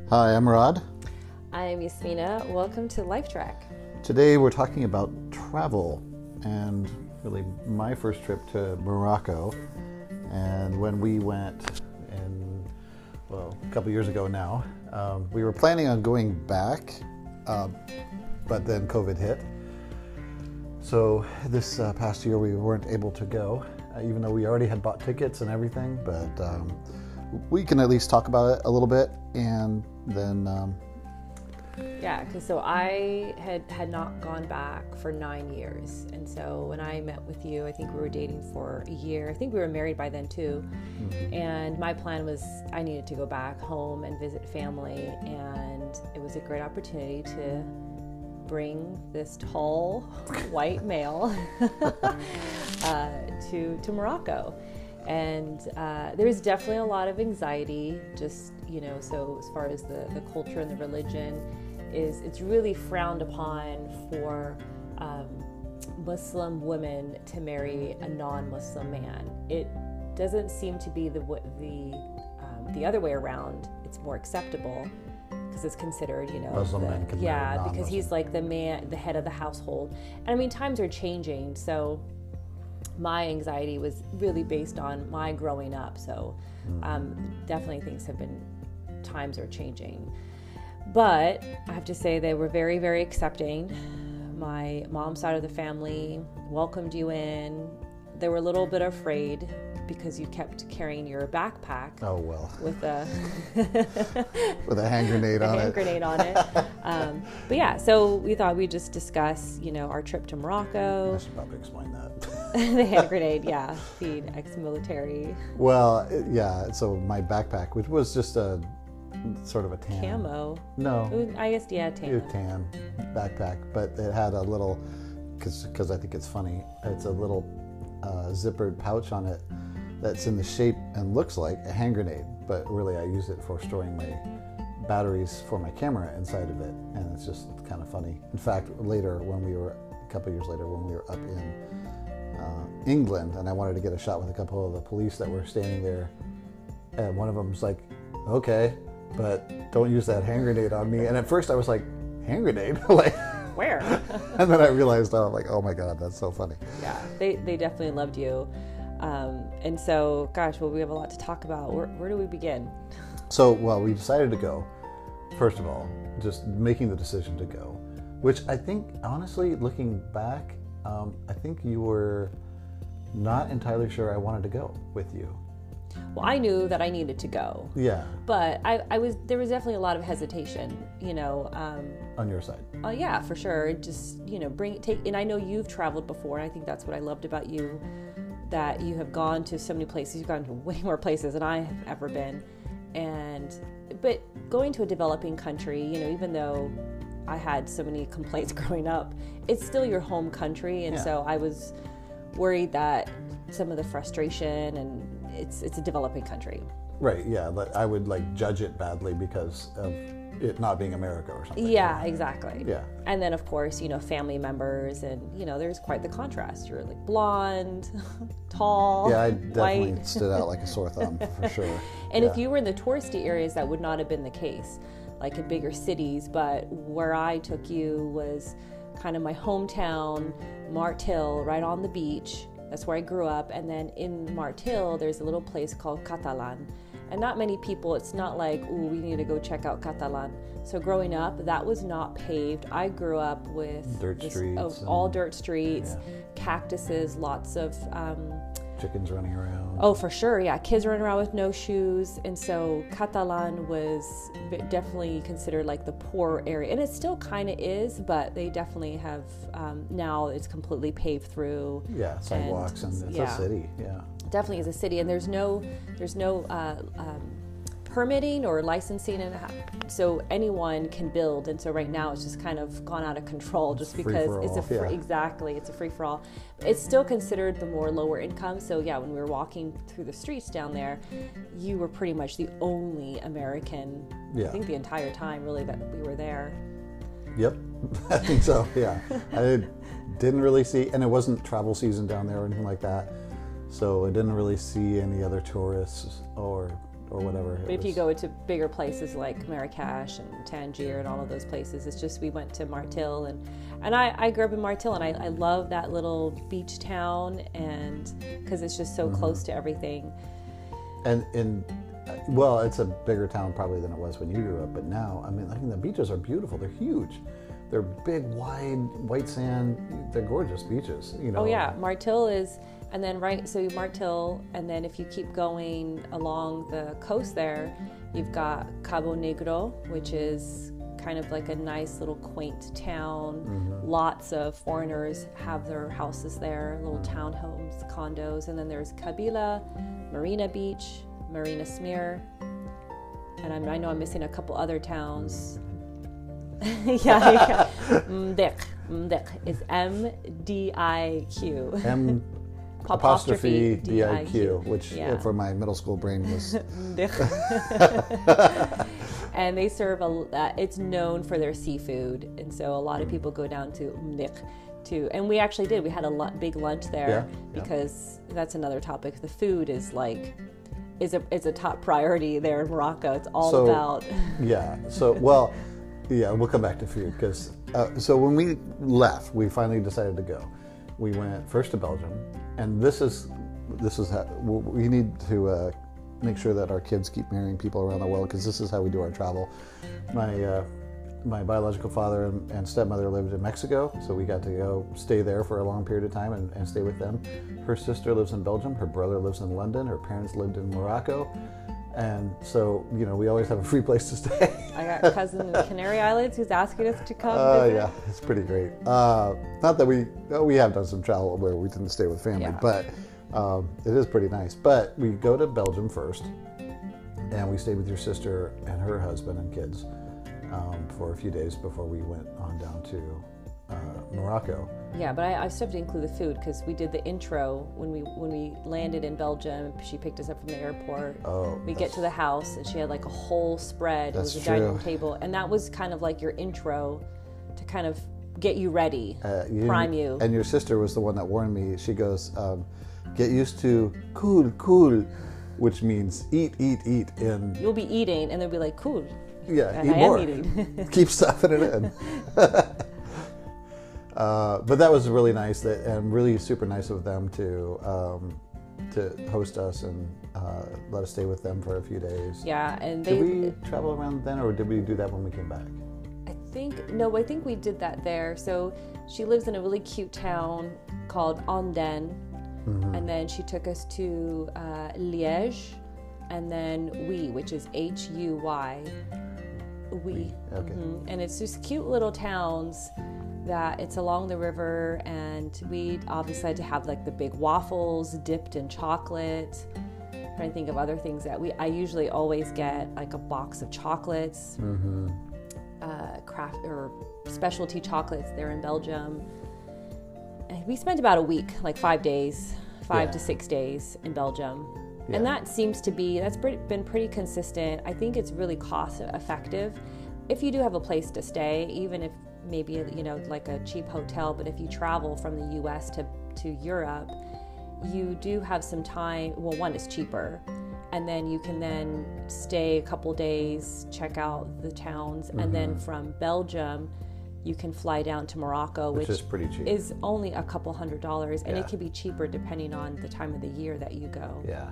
Hi, I'm Rod. I'm Yasmina. Welcome to LifeTrack. Today we're talking about travel and really my first trip to Morocco. And when we went a couple years ago now, we were planning on going back, but then COVID hit. So this past year we weren't able to go, even though we already had bought tickets and everything, but we can at least talk about it a little bit, and then Yeah, because so I had not gone back for 9 years, and so when I met with you, I think we were dating for a year. I think we were married by then too, and my plan was I needed to go back home and visit family, and it was a great opportunity to bring this tall white male to Morocco. And there was definitely a lot of anxiety, just, so as far as the culture and the religion it's really frowned upon for Muslim women to marry a non-Muslim man. It doesn't seem to be the other way around. It's more acceptable because it's considered, Muslim men can marry non-Muslim. Because he's like the head of the household. And I mean, times are changing, so my anxiety was really based on my growing up. So definitely times are changing. But I have to say they were very, very accepting. My mom's side of the family welcomed you in. They were a little bit afraid because you kept carrying your backpack. Oh, well. With a with a hand grenade on it. Hand grenade on it. But yeah, so we thought we'd just discuss, our trip to Morocco. I should probably explain that. The hand grenade, yeah. Feed ex-military. Well, yeah, so my backpack, which was just a sort of a tan. Camo. No. It was, I guess, yeah, tan. A tan backpack, but it had a little, because I think it's funny, it's a little zippered pouch on it that's in the shape and looks like a hand grenade, but really I use it for storing my batteries for my camera inside of it, and it's just kind of funny. In fact, a couple years later, when we were up in England, and I wanted to get a shot with a couple of the police that were standing there, and one of them was like, okay, but don't use that hand grenade on me. And at first I was like, hand grenade? Like, where? And then I realized, oh my God, that's so funny. Yeah, they definitely loved you. And so, gosh, well, we have a lot to talk about. Where do we begin? So, we decided to go. First of all, just making the decision to go, which I think, honestly, looking back, I think you were not entirely sure I wanted to go with you. Well, I knew that I needed to go. Yeah. But there was definitely a lot of hesitation, on your side. Yeah, for sure. Just, and I know you've traveled before, and I think that's what I loved about you, that you have gone to so many places. You've gone to way more places than I have ever been. But going to a developing country, even though I had so many complaints growing up, it's still your home country. And so I was worried that some of the frustration, and it's a developing country. Right, yeah, but I would judge it badly because of it not being America or something. Yeah, exactly. Yeah. And then of course, family members, and there's quite the contrast. You're blonde, tall, yeah, I definitely white. stood out like a sore thumb for sure. And if you were in the touristy areas, that would not have been the case, like in bigger cities. But where I took you was kind of my hometown, Martil, right on the beach. That's where I grew up. And then in Martil, there's a little place called Catalan. And not many people, it's not like, ooh, we need to go check out Catalan. So growing up, that was not paved. I grew up with dirt streets. All dirt streets, cactuses, lots of chickens running around. Oh, for sure, yeah. Kids running around with no shoes. And so Catalan was definitely considered like the poor area. And it still kind of is, but they definitely have, now it's completely paved through. Yeah, sidewalks, and it's a city, yeah. Definitely is a city, and there's no permitting or licensing, and so anyone can build. And so right now it's just kind of gone out of control, just because it's a free for all. It's still considered the more lower income. So yeah, when we were walking through the streets down there, you were pretty much the only American. I think the entire time really that we were there. Yep, I think so. Yeah, I didn't really see, and it wasn't travel season down there or anything like that. So I didn't really see any other tourists or or whatever. But if you go to bigger places like Marrakesh and Tangier and all of those places, it's just we went to Martil, and I grew up in Martil, and I love that little beach town, and because it's just so close to everything. And well, it's a bigger town probably than it was when you grew up, but now, I mean, the beaches are beautiful. They're huge. They're big, wide, white sand. They're gorgeous beaches, you know. Oh yeah, Martil is, and then so Martil, and then if you keep going along the coast there, you've got Cabo Negro, which is kind of like a nice little quaint town. Lots of foreigners have their houses there, little townhomes, condos, and then there's Kabila, Marina Beach, Marina Smear, and I know I'm missing a couple other towns. yeah. Mdiq is M-D-I-Q. Apostrophe D-I-Q, which for my middle school brain was... And they serve, it's known for their seafood, and so a lot of people go down to Mdiq and we actually did. We had a big lunch there because that's another topic. The food is a top priority there in Morocco. It's all about... Yeah, so, well... Yeah, we'll come back to food because so when we left, we finally decided to go. We went first to Belgium, and this is how we need to make sure that our kids keep marrying people around the world, because this is how we do our travel. My biological father and stepmother lived in Mexico, so we got to go stay there for a long period of time and stay with them. Her sister lives in Belgium. Her brother lives in London. Her parents lived in Morocco. And so, you know, we always have a free place to stay. I got a cousin in the Canary Islands who's asking us to come visit. Yeah, it's pretty great. Not that we have done some travel where we didn't stay with family, but it is pretty nice. But we go to Belgium first, and we stayed with your sister and her husband and kids for a few days before we went on down to Morocco. Yeah, but I still have to include the food because we did the intro when we landed in Belgium. She picked us up from the airport. We get to the house and she had like a whole spread. It was a dining room table, and that was kind of like your intro to kind of get you ready, prime you. And your sister was the one that warned me. She goes, "Get used to cool," which means eat, and you'll be eating, and they'll be like, "Cool." Yeah, and eat I more. am eating. Keep stuffing it in. But that was really nice, and really super nice of them to host us and let us stay with them for a few days. Yeah, and did we travel around then, or did we do that when we came back? I think we did that there. So she lives in a really cute town called Andenne, and then she took us to Liège, and then which is H-U-Y. Okay. And it's just cute little towns that it's along the river, and we obviously had to have like the big waffles dipped in chocolate. I'm trying to think of other things that I usually always get like a box of chocolates, craft or specialty chocolates there in Belgium. And we spent about a week, like 5 days, 5 to 6 days in Belgium. Yeah. And that's been pretty consistent. I think it's really cost effective. If you do have a place to stay, even if maybe, you know, like a cheap hotel, but if you travel from the US to Europe, you do have some time. Well, one, it's cheaper, and then you can then stay a couple days, check out the towns, and then from Belgium, you can fly down to Morocco, which is pretty cheap. Is only a couple $100s, and it can be cheaper depending on the time of the year that you go. Yeah.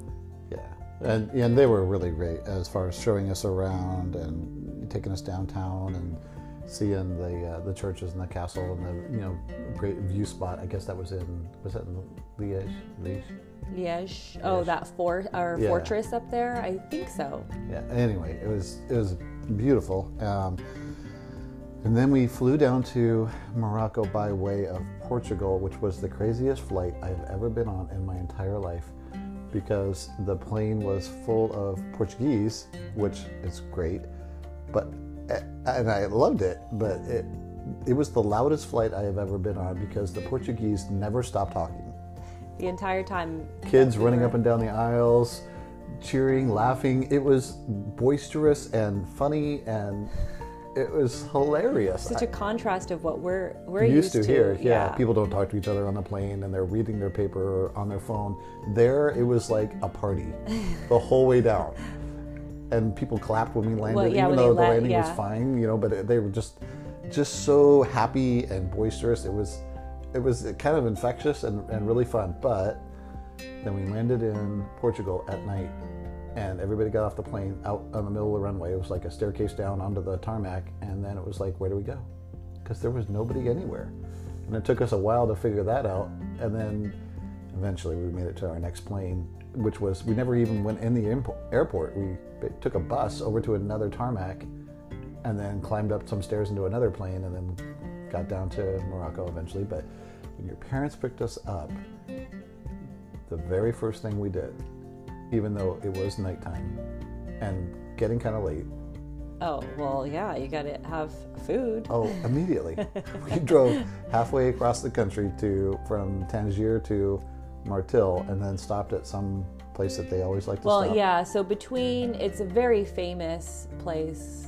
And they were really great as far as showing us around and taking us downtown and seeing the churches and the castle and the, you know, great view spot. I guess that was that in Liège? Liège. Oh, that fortress up there. I think so. Yeah. Anyway, it was beautiful. And then we flew down to Morocco by way of Portugal, which was the craziest flight I've ever been on in my entire life, because the plane was full of Portuguese, which is great, and I loved it, but it was the loudest flight I have ever been on because the Portuguese never stopped talking. The entire time. Kids running up and down the aisles, cheering, laughing. It was boisterous and funny, and it was hilarious. Such a contrast of what we're used to here. Yeah. People don't talk to each other on the plane, and they're reading their paper or on their phone. There, it was like a party the whole way down. And people clapped when we landed, even though the landing was fine, but they were just so happy and boisterous. It was kind of infectious and really fun. But then we landed in Portugal at night, and everybody got off the plane out on the middle of the runway. It was like a staircase down onto the tarmac, and then it was like, where do we go? Because there was nobody anywhere. And it took us a while to figure that out, and then eventually we made it to our next plane, which was, we never even went in the airport. We took a bus over to another tarmac and then climbed up some stairs into another plane and then got down to Morocco eventually. But when your parents picked us up, the very first thing we did, even though it was nighttime and getting kind of late. Oh, well, yeah, you got to have food. Oh, immediately. We drove halfway across the country from Tangier to Martil, and then stopped at some place that they always like to stop. Well, yeah, so it's a very famous place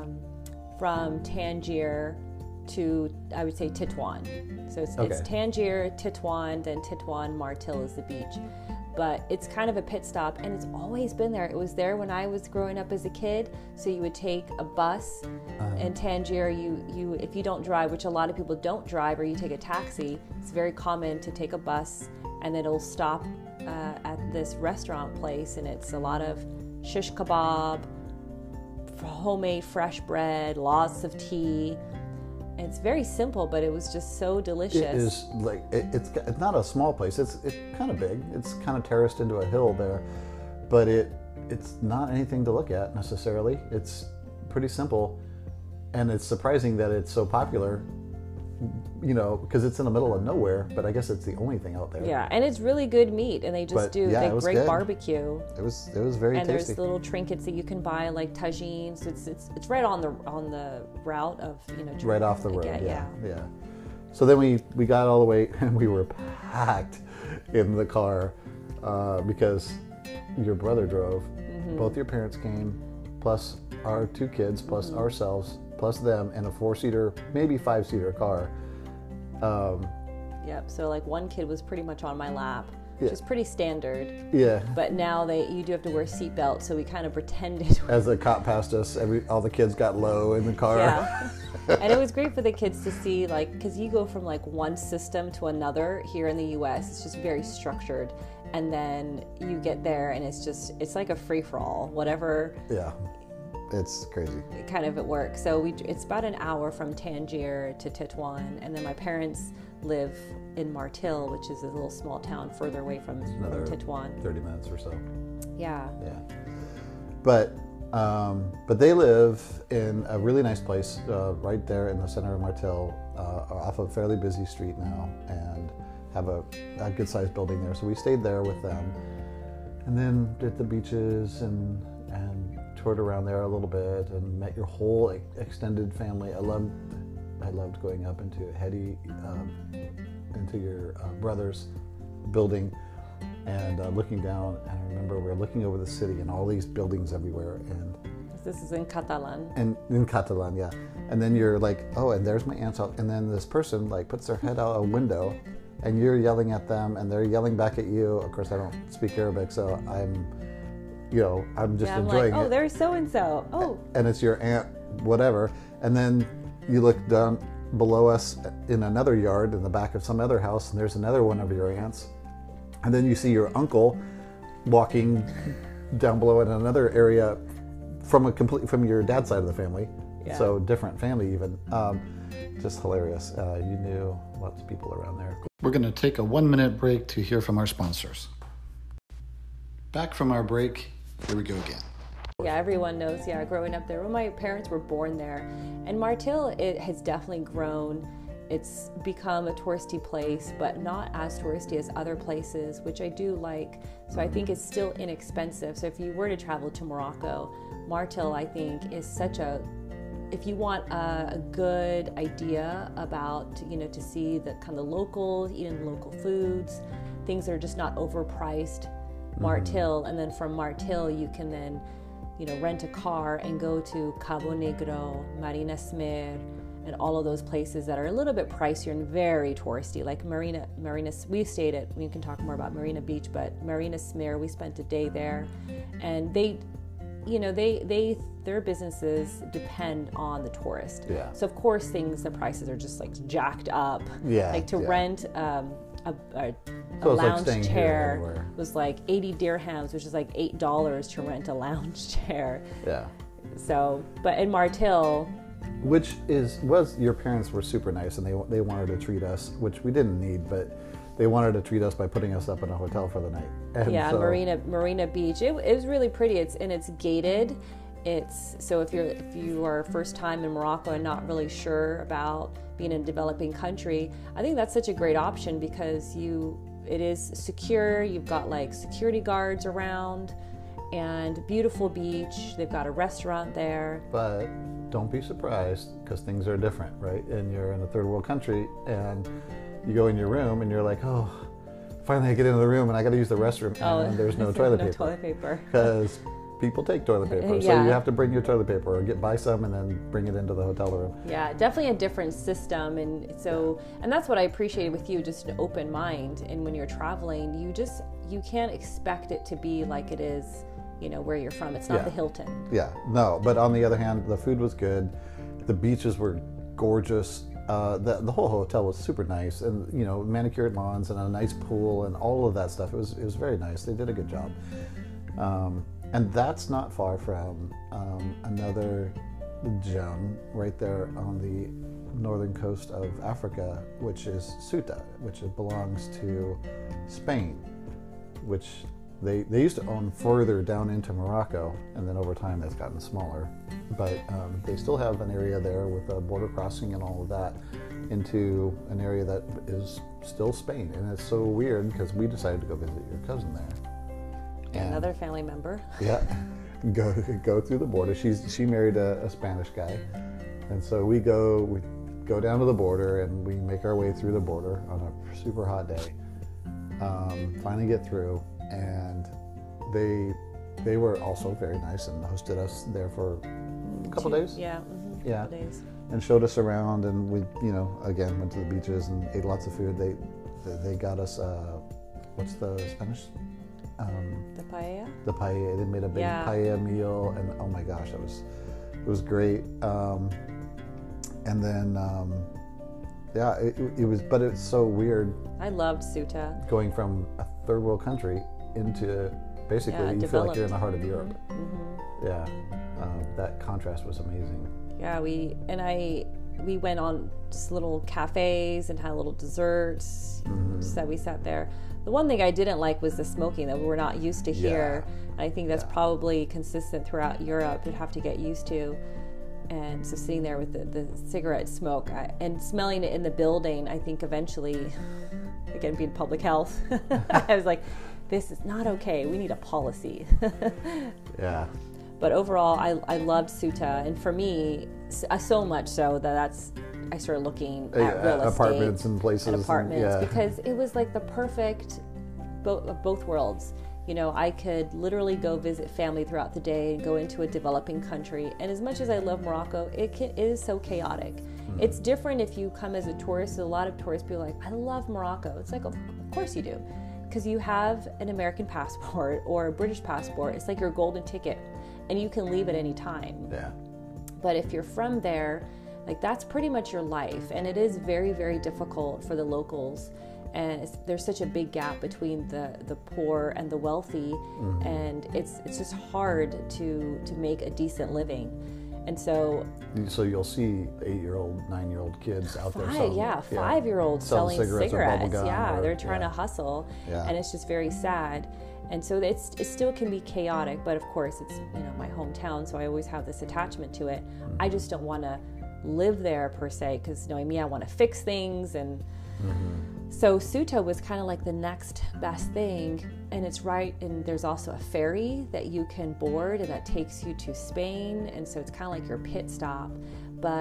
from Tangier to, I would say, Tétouan. So it's Tangier, Tétouan, then Tétouan, Martil is the beach. But it's kind of a pit stop, and it's always been there. It was there when I was growing up as a kid. So you would take a bus in Tangier. You if you don't drive, which a lot of people don't drive, or you take a taxi, it's very common to take a bus, and it'll stop at this restaurant place, and it's a lot of shish kebab, homemade fresh bread, lots of tea. It's very simple, but it was just so delicious. It is like it's not a small place. It's kind of big. It's kind of terraced into a hill there, but it's not anything to look at necessarily. It's pretty simple, and it's surprising that it's so popular. Because it's in the middle of nowhere, but I guess it's the only thing out there. Yeah, and it's really good meat, and they just do great barbecue. It was very tasty. And there's little trinkets that you can buy, like tagines. It's right on the route of right off the road. Yeah. So then we got all the way, and we were packed in the car because your brother drove. Mm-hmm. Both your parents came, plus our two kids, plus ourselves, plus them, in a 4-seater, maybe 5-seater car. Yep. So like one kid was pretty much on my lap, which is pretty standard. Yeah. But now you do have to wear seatbelts, so we kind of pretended. As the cop passed us, all the kids got low in the car. Yeah. And it was great for the kids to see, because you go from one system to another here in the U.S. It's just very structured, and then you get there, and it's like a free for all, whatever. Yeah. It's crazy. Kind of at work. So it's about an hour from Tangier to Tétouan, and then my parents live in Martil, which is a little small town further away from Tétouan. 30 minutes or so. Yeah. Yeah. But they live in a really nice place right there in the center of Martil, off a fairly busy street now, and have a good-sized building there. So we stayed there with them, and then did the beaches and toured around there a little bit and met your whole extended family. I loved going up into Hedi, into your brother's building, and looking down. And I remember we were looking over the city and all these buildings everywhere. And this is in Catalan. And in Catalan, yeah. And then you're like, oh, and there's my aunt's house. And then this person puts their head out a window, and you're yelling at them, and they're yelling back at you. Of course, I don't speak Arabic, so I'm just enjoying it. Oh, there's so-and-so. Oh. And it's your aunt, whatever. And then you look down below us in another yard in the back of some other house, and there's another one of your aunts. And then you see your uncle walking down below in another area from your dad's side of the family. Yeah. So different family even. Just hilarious. You knew lots of people around there. We're going to take a 1-minute break to hear from our sponsors. Back from our break. Here we go again. Yeah, everyone knows, growing up there. Well, my parents were born there. And Martil, it has definitely grown. It's become a touristy place, but not as touristy as other places, which I do like. So I think it's still inexpensive. So if you were to travel to Morocco, Martil, I think, is if you want a good idea about, to see the kind of locals, eating local foods, things that are just not overpriced, Martil, and then from Martil you can then, rent a car and go to Cabo Negro, Marina Smer, and all of those places that are a little bit pricier and very touristy, like Marina. We stayed at. We can talk more about Marina Beach, but Marina Smer, we spent a day there, and their businesses depend on the tourist. Yeah. So of course the prices are just like jacked up. Yeah. Like to rent a So it's like lounge staying here chair anywhere. was like 80 dirhams, which is like $8 to rent a lounge chair. Yeah. So, but in Martil, Which was your parents were super nice, and they wanted to treat us, which we didn't need, but they wanted to treat us by putting us up in a hotel for the night. And yeah, so, Marina Beach. It was really pretty. It's gated. So if you are first time in Morocco and not really sure about being in a developing country, I think that's such a great option because it is secure. You've got like security guards around, and beautiful beach. They've got a restaurant there. But don't be surprised because things are different, right? And you're in a third world country, and you go in your room, and you're like, oh, finally I get into the room, and I got to use the restroom, and there's no toilet paper. toilet paper. Because people take toilet paper, so Yeah. you have to bring your toilet paper or buy some and then bring it into the hotel room. Yeah, definitely a different system, and that's what I appreciated with you, just an open mind. And when you're traveling, you can't expect it to be like it is, where you're from. It's not the Hilton. Yeah, no, but on the other hand, the food was good, the beaches were gorgeous, the whole hotel was super nice, and manicured lawns and a nice pool and all of that stuff. It was very nice. They did a good job. And that's not far from another gem right there on the northern coast of Africa, which is Ceuta, which belongs to Spain, which they used to own further down into Morocco, and then over time that's gotten smaller. But they still have an area there with a border crossing and all of that into an area that is still Spain. And it's so weird because we decided to go visit your cousin there. And Another family member. yeah, go through the border. She married a Spanish guy, and so we go down to the border and we make our way through the border on a super hot day. Finally get through, and they were also very nice and hosted us there for a couple days. Yeah. Yeah. Couple days. And showed us around, and we again went to the beaches and ate lots of food. They got us what's the Spanish? The paella. The paella. They made a big paella meal, and oh my gosh, it was great. And then it was, but it's so weird. I loved Ceuta. Going from a third world country into basically you feel like you're in the heart of Europe. Mm-hmm. Yeah, that contrast was amazing. Yeah, we went on just little cafes and had little desserts. So we sat there. The one thing I didn't like was the smoking that we're not used to here. And I think that's probably consistent throughout Europe. You'd have to get used to. And so sitting there with the cigarette smoke and smelling it in the building, I think eventually, again, being public health, I was like, this is not okay. We need a policy. Yeah. But overall, I loved Ceuta. And for me, so much so that I started looking at real estate. Apartments and places. And apartments, because it was like the perfect of both worlds. I could literally go visit family throughout the day and go into a developing country. And as much as I love Morocco, it is so chaotic. Mm-hmm. It's different if you come as a tourist. A lot of tourists be like, I love Morocco. It's like, of course you do. Because you have an American passport or a British passport. It's like your golden ticket. And you can leave at any time. Yeah. But if you're from there, like that's pretty much your life. And it is very, very difficult for the locals. And there's such a big gap between the poor and the wealthy, and it's just hard to make a decent living. And so you'll see 8-year-old, 9-year-old kids out there. 5-year-olds selling cigarettes. They're trying to hustle, yeah. And it's just very sad. And so it still can be chaotic, but of course it's my hometown, so I always have this attachment to it. I just don't want to live there per se, because knowing me, I want to fix things and. So Ceuta was kind of like the next best thing, and it's right, and there's also a ferry that you can board and that takes you to Spain, and so it's kind of like your pit stop. But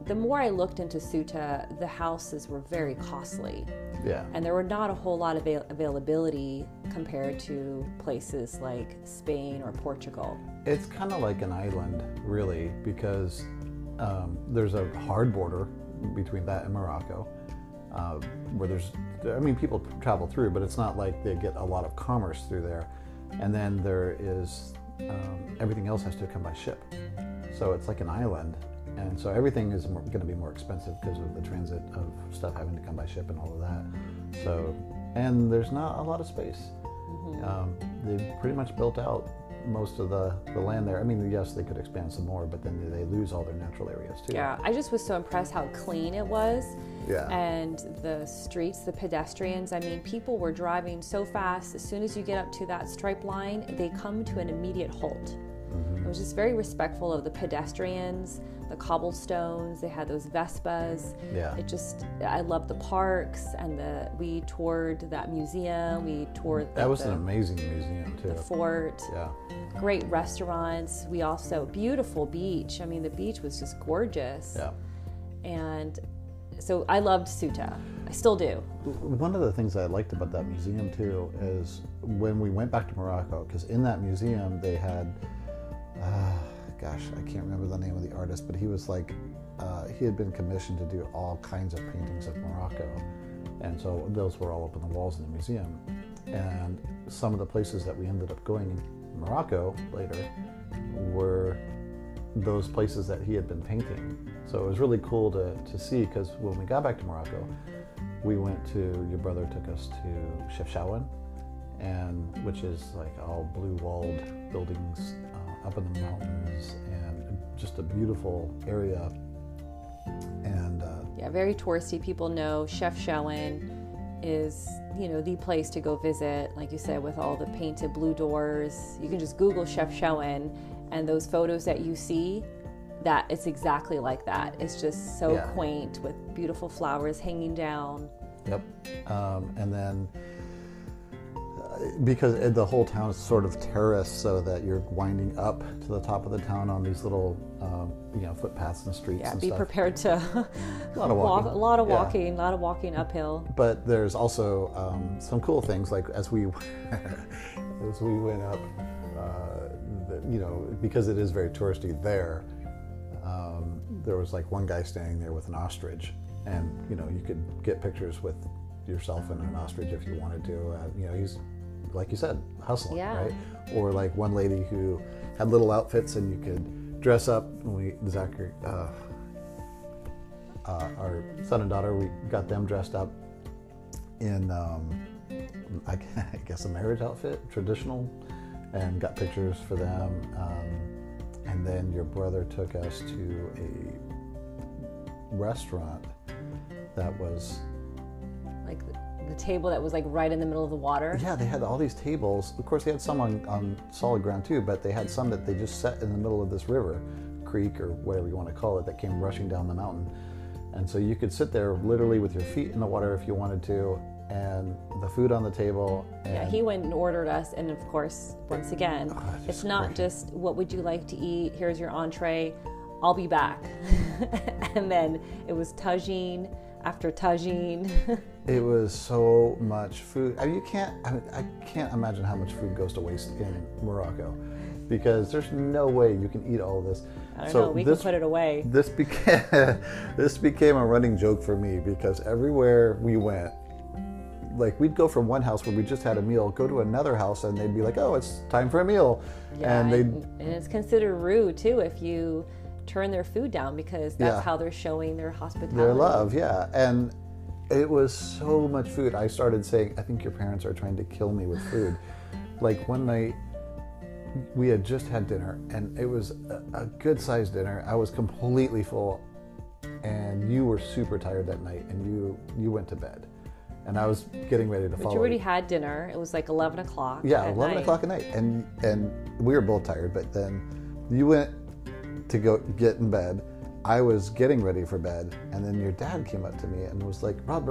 the more I looked into Ceuta, the houses were very costly. Yeah. And there were not a whole lot of availability compared to places like Spain or Portugal. It's kind of like an island, really, because there's a hard border between that and Morocco, where people travel through, but it's not like they get a lot of commerce through there. And then there is, everything else has to come by ship. So it's like an island. And so everything is going to be more expensive because of the transit of stuff having to come by ship and all of that. So, and there's not a lot of space. They've pretty much built out most of the land there. I mean, yes, they could expand some more, but then they lose all their natural areas too. Yeah, I just was so impressed how clean it was. Yeah. And the streets, the pedestrians, I mean, people were driving so fast. As soon as you get up to that stripe line, they come to an immediate halt. It was just very respectful of the pedestrians, the cobblestones. They had those Vespas. Yeah. I loved the parks, and we toured that museum. We toured that was an amazing museum too. The fort. Yeah. Great restaurants. We also, beautiful beach. I mean, the beach was just gorgeous. Yeah. And so I loved Ceuta. I still do. One of the things I liked about that museum too is when we went back to Morocco, because in that museum they had, gosh, I can't remember the name of the artist, but he was like, he had been commissioned to do all kinds of paintings of Morocco. And so those were all up on the walls in the museum. And some of the places that we ended up going in Morocco later were those places that he had been painting. So it was really cool to see, because when we got back to Morocco, your brother took us to Chefchaouen, and which is like all blue-walled buildings up in the mountains, and just a beautiful area. And yeah, very touristy. People know Chefchaouen is, the place to go visit. Like you said, with all the painted blue doors, you can just Google Chefchaouen, and those photos that you see, that it's exactly like that. It's just so quaint with beautiful flowers hanging down. Yep. And then because the whole town is sort of terraced, so that you're winding up to the top of the town on these little footpaths and streets and be stuff. prepared to a lot of walking. a lot of walking uphill. But there's also some cool things, like as we went up, because it is very touristy there, there was like one guy standing there with an ostrich, and you could get pictures with yourself and an ostrich if you wanted to. He's, like you said, hustling, right? Or like one lady who had little outfits, and you could dress up. Zachary, our son and daughter, we got them dressed up in, I guess, a marriage outfit, traditional, and got pictures for them. And then your brother took us to a restaurant that was like the table that was like right in the middle of the water. Yeah, they had all these tables. Of course, they had some on solid ground too, but they had some that they just set in the middle of this river, creek, or whatever you want to call it, that came rushing down the mountain. And so you could sit there literally with your feet in the water if you wanted to, and the food on the table. And he went and ordered us, and of course, once again, it's not just what would you like to eat, here's your entree, I'll be back. And then it was tagine after tagine. It was so much food. I can't imagine how much food goes to waste in Morocco, because there's no way you can eat all of this. I don't know, we can put it away. This became a running joke for me, because everywhere we went, like we'd go from one house where we just had a meal, go to another house, and they'd be like, "Oh, it's time for a meal." Yeah, and it's considered rude too if you turn their food down, because that's how they're showing their hospitality. Their love, yeah. And it was so much food. I started saying, I think your parents are trying to kill me with food. Like one night, we had just had dinner, and it was a good-sized dinner. I was completely full, and you were super tired that night, and you went to bed. And I was getting ready to follow. But you already had dinner. It was like 11 o'clock. Yeah, 11 o'clock at night. And we were both tired, but then you went to go get in bed. I was getting ready for bed, and then your dad came up to me and was like, Rod,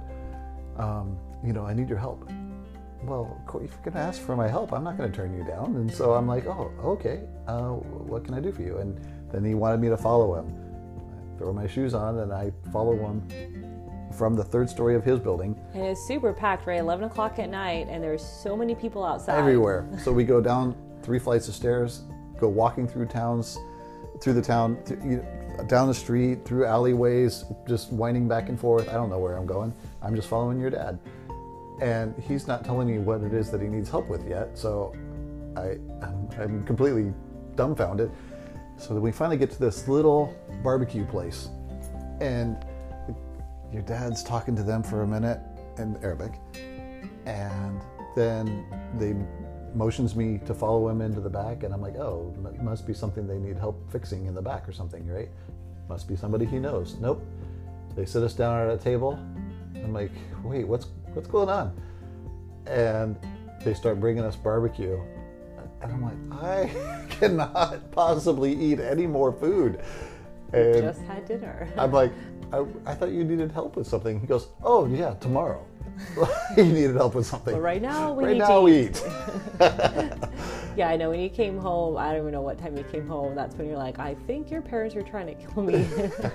I need your help. Well, if you're going to ask for my help, I'm not going to turn you down. And so I'm like, oh, okay, what can I do for you? And then he wanted me to follow him. throw my shoes on, and I follow him from the third story of his building. And it's super packed, right? 11 o'clock at night, and there's so many people outside. Everywhere. So we go down 3 flights of stairs, go walking through the town, down the street, through alleyways, just winding back and forth. I don't know where I'm going. I'm just following your dad. And he's not telling me what it is that he needs help with yet, so I'm completely dumbfounded. So then we finally get to this little barbecue place, and your dad's talking to them for a minute in Arabic, and then they motions me to follow him into the back, and I'm like, oh, it must be something they need help fixing in the back or something, right? Must be somebody he knows. Nope. They sit us down at a table. I'm like, wait, what's going on? And they start bringing us barbecue, and I'm like, I cannot possibly eat any more food. And just had dinner. I'm like, I thought you needed help with something. He goes, oh yeah, tomorrow. He needed help with something. But right now we eat. Yeah, I know. When you came home, I don't even know what time you came home. That's when you're like, I think your parents are trying to kill me.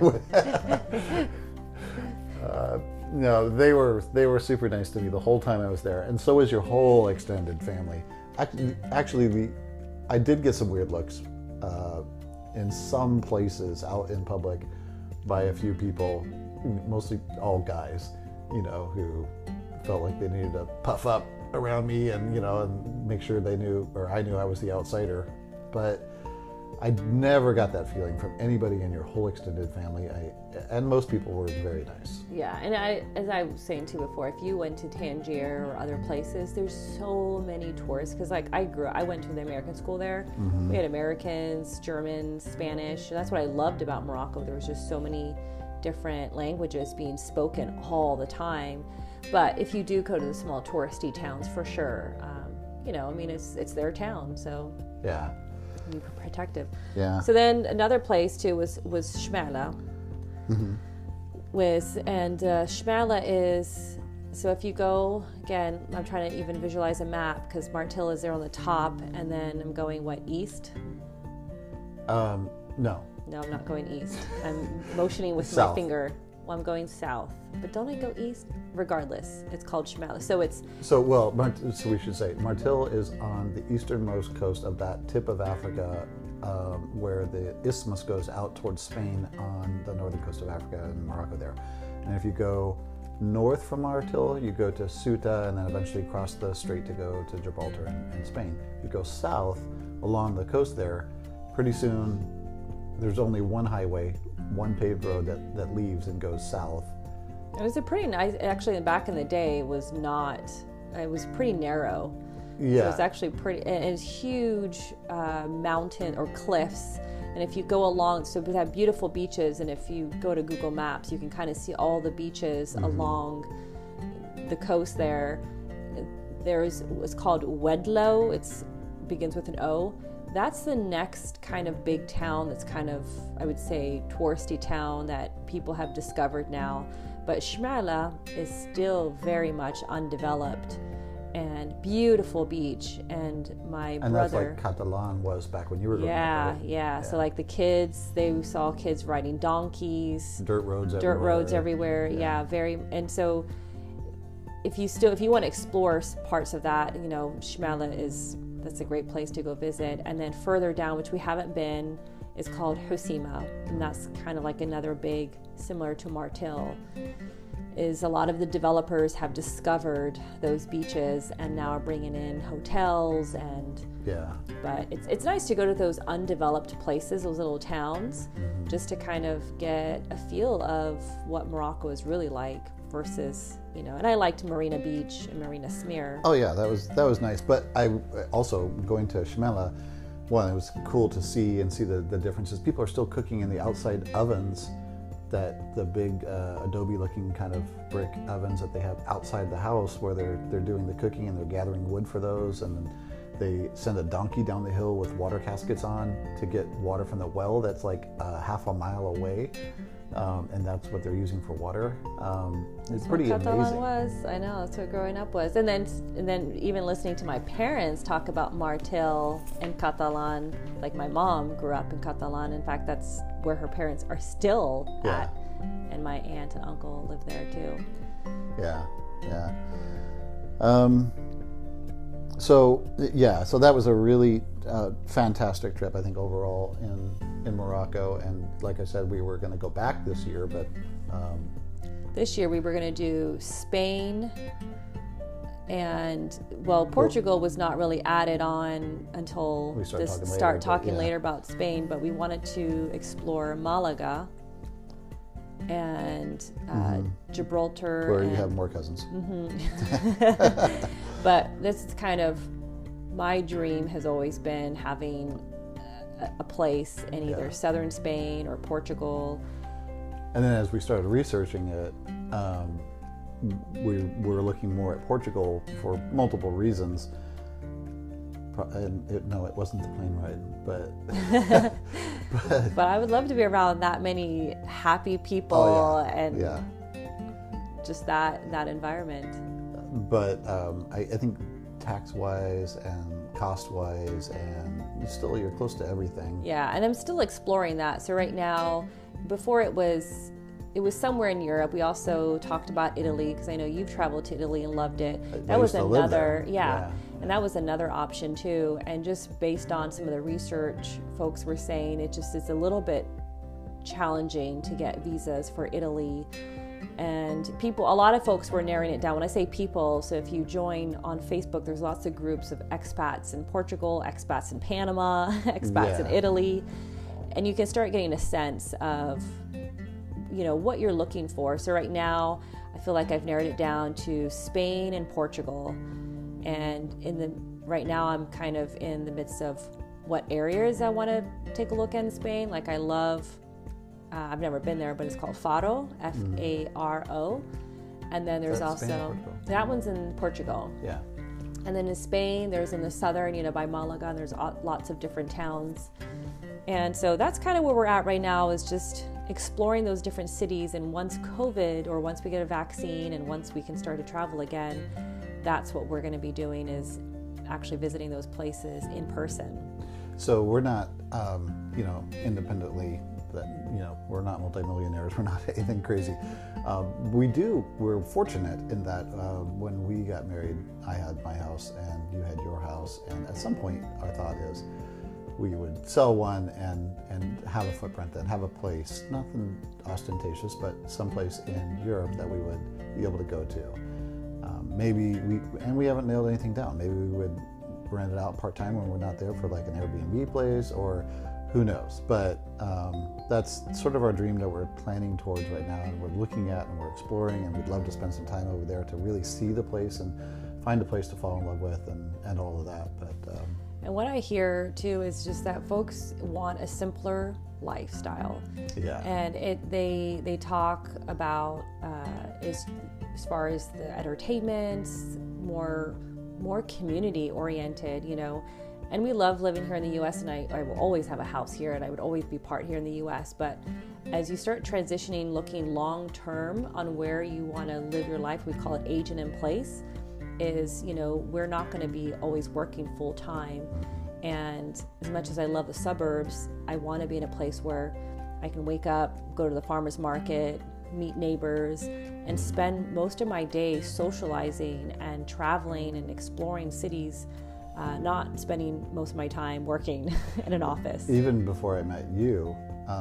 No, they were super nice to me the whole time I was there, and so was your whole extended family. Actually, I did get some weird looks in some places out in public by a few people, mostly all guys, who felt like they needed to puff up around me and make sure they knew, or I knew I was the outsider. But I never got that feeling from anybody in your whole extended family. And most people were very nice. Yeah, and as I was saying to you before, if you went to Tangier or other places, there's so many tourists. Because I went to the American school there. Mm-hmm. We had Americans, Germans, Spanish. That's what I loved about Morocco. There was just so many different languages being spoken all the time. But if you do go to the small touristy towns, for sure, it's their town, so yeah, be protective. Yeah. So then another place too was Shmala. Mm-hmm. Shmala is, so if you go, again, I'm trying to even visualize a map because Martil is there on the top, and then I'm going east? No. No, I'm not going east. I'm motioning with South. my finger. Well, I'm going south. But don't I go east? Regardless, it's called Shmala. So we should say Martil is on the easternmost coast of that tip of Africa, where the isthmus goes out towards Spain on the northern coast of Africa and Morocco there. And if you go north from Martil, you go to Ceuta and then eventually cross the strait to go to Gibraltar and Spain. If you go south along the coast there, pretty soon there's only one highway, one paved road that leaves and goes south. It was a pretty nice, actually back in the day, it was pretty narrow. Yeah. So it's actually pretty, and it's huge mountain or cliffs. And if you go along, so we have beautiful beaches, and if you go to Google Maps, you can kind of see all the beaches along the coast there. There's what's called Wedlo, it begins with an O. That's the next kind of big town that's kind of, I would say, touristy town that people have discovered now. But Shmala is still very much undeveloped and beautiful beach. And my brother... And that's like Catalan was back when you were growing up, right? Yeah. So like the kids, they saw kids riding donkeys. Dirt roads everywhere. Yeah, very... And so if you want to explore parts of that, Shmala that's a great place to go visit. And then further down, which we haven't been, is called Hoceima, and that's kind of like another big, similar to Martil, is a lot of the developers have discovered those beaches and now are bringing in hotels and... Yeah. But it's nice to go to those undeveloped places, those little towns, just to kind of get a feel of what Morocco is really like versus, and I liked Marina Beach and Marina Smear. Oh yeah, that was nice. But I also, going to Shmala, it was cool to see the differences. People are still cooking in the outside ovens, the big adobe-looking kind of brick ovens that they have outside the house, where they're doing the cooking and they're gathering wood for those, and then they send a donkey down the hill with water caskets on to get water from the well that's like half a mile away. and that's what they're using for water. It's pretty That's what Catalan amazing. was. I know, that's what growing up was. And then even listening to my parents talk about Martil in Catalan, like my mom grew up in Catalan. In fact, that's where her parents are still Yeah. at. And my aunt and uncle live there too. Yeah, yeah. So that was a really fantastic trip, I think, overall in Morocco. And like I said, we were going to go back this year, but This year we were going to do Spain and, Portugal was not really added on until We started talking later, start but talking yeah. later about Spain, but we wanted to explore Malaga and Gibraltar. where you and- have more cousins. But this is kind of my dream has always been having a place in either Yeah. southern Spain or Portugal. And then as we started researching it, we were looking more at Portugal for multiple reasons. No, it wasn't the plane ride, but But I would love to be around that many happy people oh, and yeah. just that environment. But I think tax-wise and cost-wise, and you're close to everything. Yeah, and I'm still exploring that. So right now, before it was somewhere in Europe. We also talked about Italy because I know you've traveled to Italy and loved it. That was used to live another, there. yeah, and that was another option too. And just based on some of the research, folks were saying it's a little bit challenging to get visas for Italy. And a lot of folks were narrowing it down. When I say people, so if you join on Facebook, there's lots of groups of expats in Portugal, expats in Panama, expats in Yeah. Italy, and you can start getting a sense of, what you're looking for. So right now, I feel like I've narrowed it down to Spain and Portugal. And right now, I'm kind of in the midst of what areas I want to take a look at in Spain. Like I love, I've never been there, but it's called Faro, Faro. And then there's That's Spain or also, Portugal? that one's in Portugal. Yeah. And then in Spain, there's in the southern, by Malaga, and there's lots of different towns. And so that's kind of where we're at right now, is just exploring those different cities. And once COVID, or once we get a vaccine, and once we can start to travel again, that's what we're going to be doing, is actually visiting those places in person. So we're not, independently, we're not multimillionaires. We're not anything crazy. We're fortunate in that when we got married, I had my house and you had your house. And at some point, our thought is we would sell one and have a footprint and have a place, nothing ostentatious, but someplace in Europe that we would be able to go to. We haven't nailed anything down. Maybe we would rent it out part-time when we're not there for like an Airbnb place, or who knows. But that's sort of our dream that we're planning towards right now, and we're looking at and we're exploring, and we'd love to spend some time over there to really see the place and find a place to fall in love with and all of that. But And what I hear too is just that folks want a simpler lifestyle. yeah. And they talk about as far as the entertainment, more community oriented, And we love living here in the U.S. and I will always have a house here, and I would always be part here in the U.S. But as you start transitioning, looking long term on where you want to live your life, we call it aging in place. Is we're not going to be always working full time. And as much as I love the suburbs, I want to be in a place where I can wake up, go to the farmer's market, meet neighbors, and spend most of my day socializing and traveling and exploring cities, not spending most of my time working in an office. Even before I met you,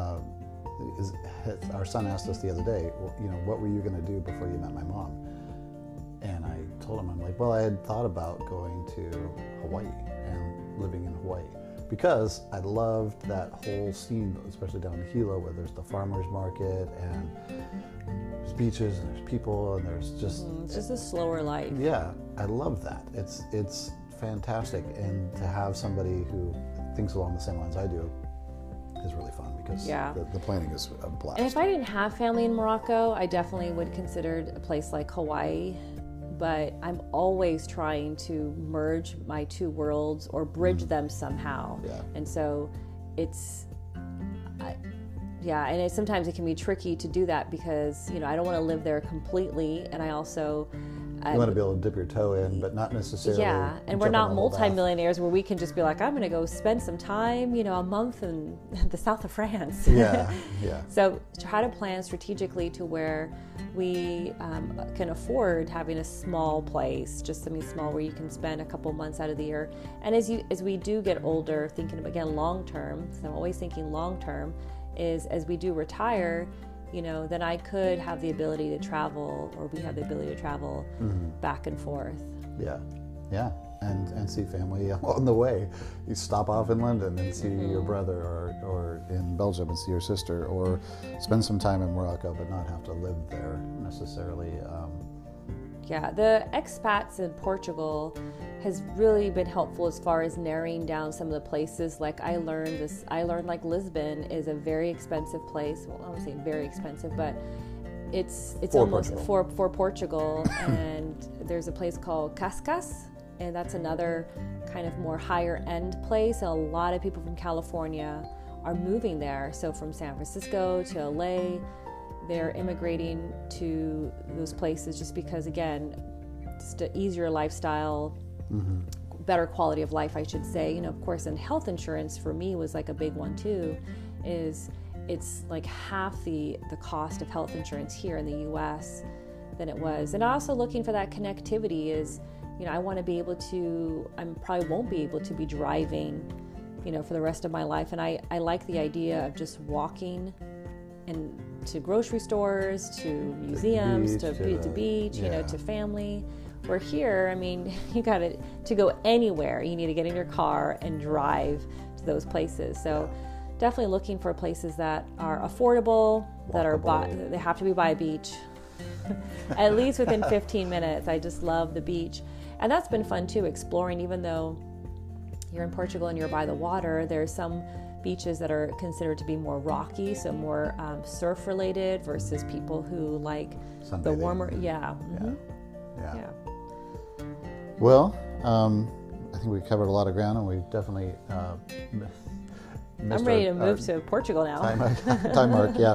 our son asked us the other day, what were you going to do before you met my mom? And I told him, I'm like, well, I had thought about going to Hawaii and living in Hawaii because I loved that whole scene, especially down in Hilo, where there's the farmer's market and there's beaches and there's people and there's just... It's just a slower life. Yeah, I love that. It's fantastic. And to have somebody who thinks along the same lines I do is really fun because the planning is a blast. And if I didn't have family in Morocco, I definitely would consider a place like Hawaii. But I'm always trying to merge my two worlds or bridge them somehow. Yeah. And so Yeah, and sometimes it can be tricky to do that because, I don't want to live there completely, and I also... You want to be able to dip your toe in, but not necessarily... Yeah, and we're not multimillionaires where we can just be like, I'm going to go spend some time, a month in the south of France. Yeah. So try to plan strategically to where we can afford having a small place, just something small where you can spend a couple months out of the year. And as we do get older, thinking, again, long term, so I'm always thinking long term, is as we do retire, then I could have the ability to travel, or we have the ability to travel back and forth. Yeah, and see family on the way. You stop off in London and see your brother, or in Belgium and see your sister, or spend some time in Morocco, but not have to live there necessarily. Yeah, the expats in Portugal has really been helpful as far as narrowing down some of the places. Like I learned like Lisbon is a very expensive place. Well, I won't say very expensive, but it's For almost Portugal. for Portugal. And there's a place called Cascais, and that's another kind of more higher end place. And a lot of people from California are moving there. So from San Francisco to LA, they're immigrating to those places just because, again, just an easier lifestyle, better quality of life, I should say. Of course, and health insurance for me was like a big one too, is it's like half the cost of health insurance here in the US than it was. And also looking for that connectivity is, I want to be able to, I probably won't be able to be driving, for the rest of my life. And I like the idea of just walking and to grocery stores, to museums, to the beach, to family. Where here, you got to go anywhere, you need to get in your car and drive to those places. So definitely looking for places that are affordable, they have to be by a beach, at least within 15 minutes. I just love the beach. And that's been fun too, exploring. Even though you're in Portugal and you're by the water, there's some beaches that are considered to be more rocky, so more surf related, versus people who like sunbathing. The warmer. Yeah. Well, I think we covered a lot of ground, and we've definitely I'm ready to move to Portugal now. Time mark, yeah.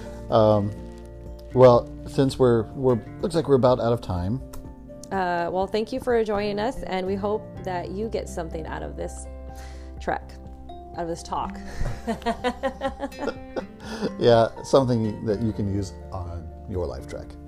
Well, since we're looks like we're about out of time. Well, thank you for joining us, and we hope that you get something out of this trek, out of this talk. Yeah, something that you can use on your life trek.